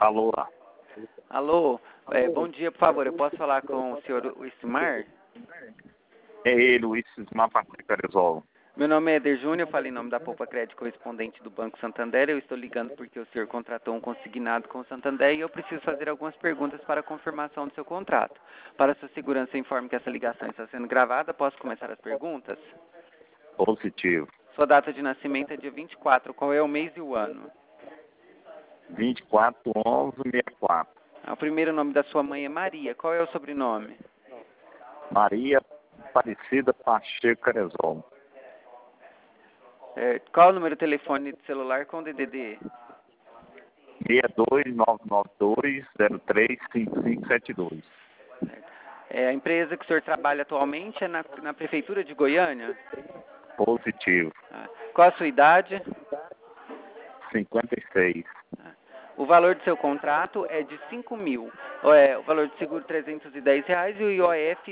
Alô, Alô, bom dia, por favor, eu posso falar com o senhor Ismar? é ele, o Ismar Carizol. Meu nome é Eder Júnior, eu falei em nome da Poupa Crédito correspondente do Banco Santander. Eu estou ligando porque o senhor contratou um consignado com o Santander e eu preciso fazer algumas perguntas para a confirmação do seu contrato. Para sua segurança, informe que essa ligação está sendo gravada. Posso começar as perguntas? Positivo. Sua data de nascimento é dia 24. Qual é o mês e o ano? 24/11/64. O primeiro nome da sua mãe é Maria. Qual é o sobrenome? Maria Aparecida Pacheco Carizol. Qual é o número de telefone de celular com DDD? 62992035572. A empresa que o senhor trabalha atualmente é na Prefeitura de Goiânia? Positivo. Qual a sua idade? 56. O valor do seu contrato é de 5 mil. O valor de seguro R$310 e o IOF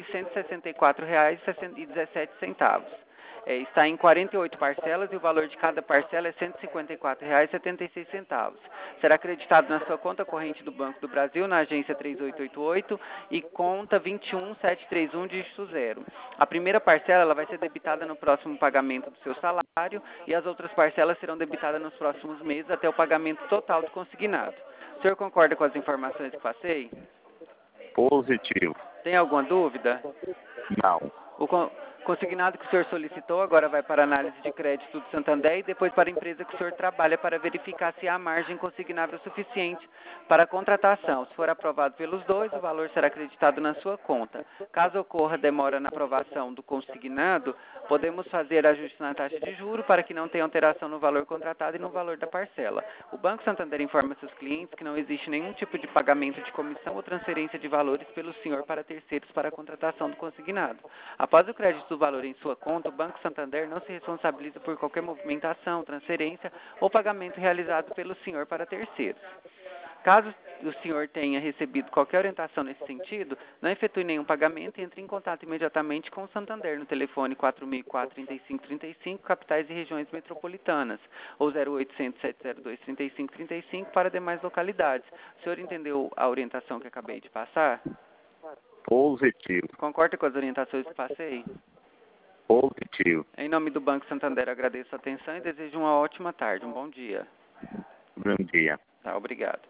R$164,17. Está em 48 parcelas e o valor de cada parcela é R$154,76. Será acreditado na sua conta corrente do Banco do Brasil, na agência 3888 e conta 21731, dígito 0. A primeira parcela ela vai ser debitada no próximo pagamento do seu salário e as outras parcelas serão debitadas nos próximos meses até o pagamento total do consignado. O senhor concorda com as informações que passei? Positivo. Tem alguma dúvida? Não. O consignado que o senhor solicitou agora vai para a análise de crédito do Santander e depois para a empresa que o senhor trabalha para verificar se há margem consignável suficiente para a contratação. Se for aprovado pelos dois, o valor será acreditado na sua conta. Caso ocorra demora na aprovação do consignado, podemos fazer ajuste na taxa de juros para que não tenha alteração no valor contratado e no valor da parcela. O Banco Santander informa seus clientes que não existe nenhum tipo de pagamento de comissão ou transferência de valores pelo senhor para terceiros para a contratação do consignado. Após o crédito do valor em sua conta, o Banco Santander não se responsabiliza por qualquer movimentação, transferência ou pagamento realizado pelo senhor para terceiros. Caso o senhor tenha recebido qualquer orientação nesse sentido, não efetue nenhum pagamento e entre em contato imediatamente com o Santander no telefone 4004-3535, capitais e regiões metropolitanas, ou 0800-702-3535 para demais localidades. O senhor entendeu a orientação que acabei de passar? Positivo. Concorda com as orientações que passei? Positivo. Em nome do Banco Santander, agradeço a atenção e desejo uma ótima tarde, um bom dia. Bom dia. Tá, obrigado.